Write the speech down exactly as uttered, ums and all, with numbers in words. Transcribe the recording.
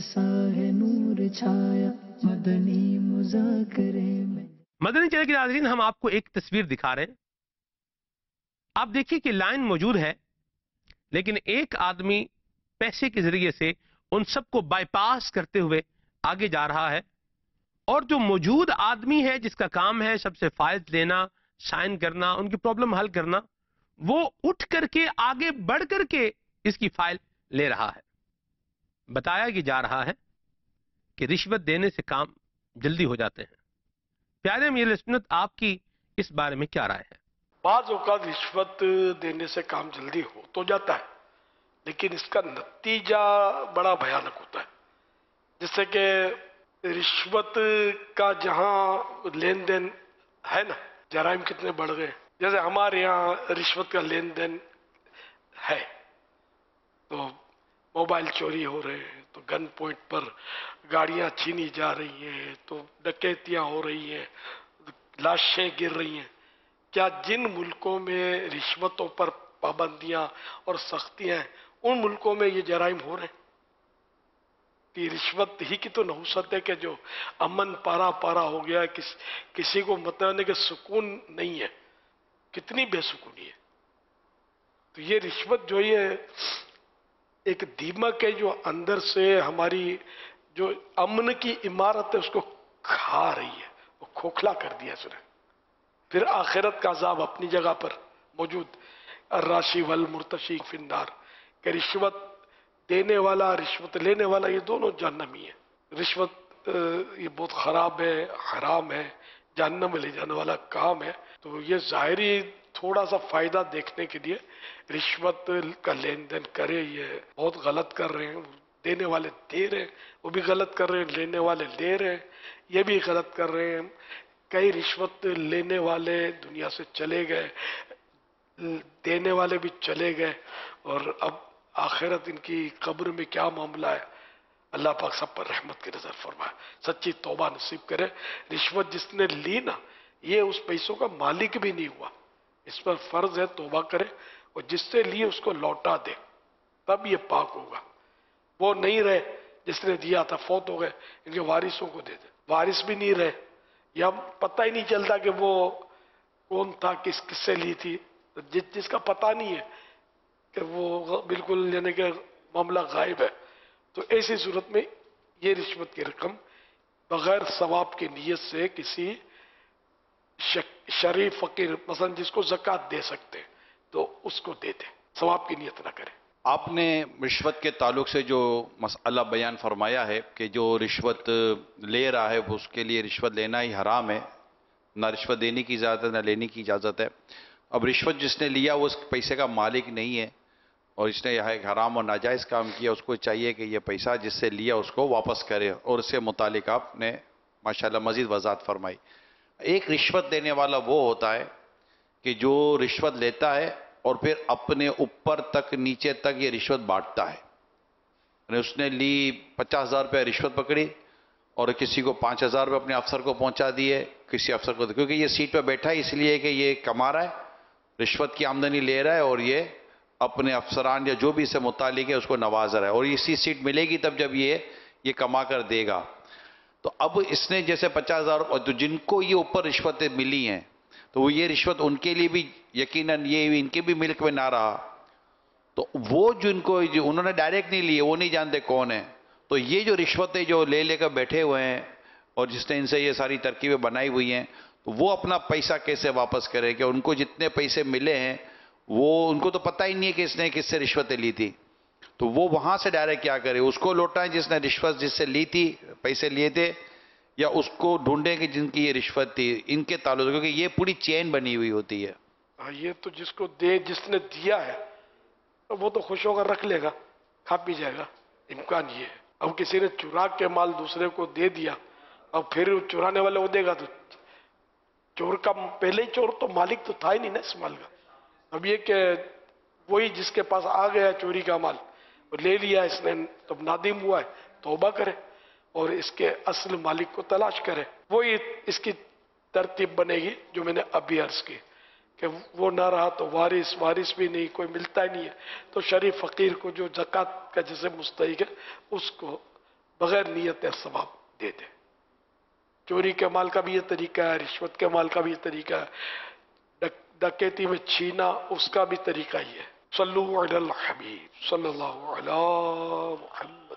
कैसा है नूर छाया मदनी मुज़ाकरे में। मदनी चैनल के नाज़रीन, हम आपको एक तस्वीर दिखा रहे हैं। आप देखिए कि लाइन मौजूद है, लेकिन एक आदमी पैसे के जरिए से उन सबको बाईपास करते हुए आगे जा रहा है, और जो मौजूद आदमी है जिसका काम है सबसे फाइल लेना, साइन करना, उनकी प्रॉब्लम हल करना, वो उठ करके आगे बढ़ करके इसकी फाइल ले रहा है। बताया कि जा रहा है कि रिश्वत देने से काम जल्दी हो जाते हैं। प्यारे अमीर सुन्नत, आपकी इस बारे में क्या राय है? बाज़ औक़ात रिश्वत देने से काम जल्दी हो तो जाता है, लेकिन इसका नतीजा बड़ा भयानक होता है। जिससे कि रिश्वत का जहां लेन देन है ना, जराइम कितने बढ़ गए। जैसे हमारे यहाँ रिश्वत का लेन देन है तो मोबाइल चोरी हो रहे हैं, तो गन पॉइंट पर गाड़ियां छीनी जा रही हैं, तो डकैतियां हो रही हैं, लाशें गिर रही हैं। क्या जिन मुल्कों में रिश्वतों पर पाबंदियां और सख्तियां हैं, उन मुल्कों में ये जराइम हो रहे हैं? कि रिश्वत ही की तो नहुसत है कि जो अमन पारा पारा हो गया, किस किसी को मतलब कि सुकून नहीं है, कितनी बेसुकूनी है। तो ये रिश्वत जो ये एक दीमक है जो अंदर से हमारी जो अमन की इमारत है उसको खा रही है, वो खोखला कर दिया उसने। फिर आखिरत का अजाब अपनी जगह पर मौजूद, अर्राशी वल मुर्तशी फिन्नार, कि रिश्वत देने वाला रिश्वत लेने वाला ये दोनों जहन्नमी है। रिश्वत ये बहुत खराब है, हराम है, जहन्नम में ले जाने वाला काम है। तो ये ज़ाहिरी थोड़ा सा फायदा देखने के लिए रिश्वत का लेन देन करे, ये बहुत गलत कर रहे हैं। देने वाले दे रहे हैं, वो भी गलत कर रहे हैं, लेने वाले ले रहे हैं, ये भी गलत कर रहे हैं। कई रिश्वत लेने वाले दुनिया से चले गए, देने वाले भी चले गए, और अब आखिरत इनकी कब्र में क्या मामला है, अल्लाह पाक सब पर रहमत की नजर फरमाए, सच्ची तौबा नसीब करे। रिश्वत जिसने ली ना, ये उस पैसों का मालिक भी नहीं हुआ, इस पर फर्ज है तौबा करे, और जिससे लिए उसको लौटा दे, तब ये पाक होगा। वो नहीं रहे जिसने दिया था, फौत हो गए, इनके वारिसों को दे दे, वारिस भी नहीं रहे, या पता ही नहीं चलता कि वो कौन था, किस किससे ली थी। तो जिस जिसका पता नहीं है कि वो बिल्कुल यानी कि मामला गायब है, तो ऐसी सूरत में ये रिश्वत की रकम बगैर सवाब की नीयत से किसी शरीफ फकीर, मसलन जिसको ज़कात दे सकते हैं, तो उसको दे दे, सवाब की नीयत ना करे। आपने रिश्वत के ताल्लुक से जो मसला बयान फरमाया है कि जो रिश्वत ले रहा है उसके लिए रिश्वत लेना ही हराम है, ना रिश्वत देने की इजाज़त है ना लेने की इजाज़त है। अब रिश्वत जिसने लिया वो उस पैसे का मालिक नहीं है, और इसने यह एक हराम और नाजायज़ काम किया, उसको चाहिए कि ये पैसा जिससे लिया उसको वापस करे, और इससे मुतालिक आपने माशाल्लाह मज़ीद वज़ाहत फरमाई। एक रिश्वत देने वाला वो होता है कि जो रिश्वत लेता है और फिर अपने ऊपर तक नीचे तक ये रिश्वत बांटता है। उसने ली पचास हज़ार रुपये रिश्वत पकड़ी और किसी को पाँच हज़ार रुपये अपने अफसर को पहुंचा दिए, किसी अफसर को, क्योंकि ये सीट पर बैठा है इसलिए कि ये कमा रहा है, रिश्वत की आमदनी ले रहा है, और ये अपने अफसरान या जो भी इससे मुतालिक है उसको नवाज रहा है, और इसी सीट मिलेगी तब जब ये ये कमा कर देगा। तो अब इसने जैसे पचास हज़ार, और तो जिनको ये ऊपर रिश्वतें मिली हैं तो वो ये रिश्वत उनके लिए भी यकीनन ये इनके भी मिल्क में ना रहा, तो वो जिनको जो उन्होंने डायरेक्ट नहीं लिए वो नहीं जानते कौन है। तो ये जो रिश्वतें जो ले लेकर बैठे हुए हैं और जिसने इनसे ये सारी तरकीबें बनाई हुई हैं, तो वो अपना पैसा कैसे वापस करे, कि उनको जितने पैसे मिले हैं वो उनको तो पता ही नहीं है कि इसने किससे रिश्वतें ली थी, तो वो वहां से डायरेक्ट क्या करे, उसको लौटाएं जिसने रिश्वत जिससे ली थी, पैसे लिए थे, या उसको ढूंढें कि जिनकी ये रिश्वत थी, इनके ताल्लुक, क्योंकि ये पूरी चेन बनी हुई होती है। हाँ, ये तो जिसको दे जिसने दिया है तो वो तो खुश होकर रख लेगा, खा पी जाएगा, इम्कान ये है। अब किसी ने चुरा के माल दूसरे को दे दिया, अब फिर चुराने वाले वो देगा, तो चोर का पहले ही चोर तो मालिक तो था ही नहीं ना इस माल का। अब ये कि वही जिसके पास आ गया चोरी का माल और ले लिया इसने, तो नादिम हुआ है, तौबा करे और इसके असल मालिक को तलाश करे। वही इसकी तरतीब बनेगी जो मैंने अभी अर्ज की, कि वो ना रहा तो वारिस, वारिस भी नहीं, कोई मिलता ही नहीं है, तो शरीफ फकीर को जो ज़कात का जैसे मुस्तहिक है उसको بغیر نیت ثواب دے دے. چوری کے مال کا بھی یہ طریقہ ہے, رشوت کے مال کا بھی یہ طریقہ ہے, ڈکیتی میں چھینا اس کا بھی طریقہ ہی ہے. صلو علی الحبیب صلی اللہ علیہ محمد.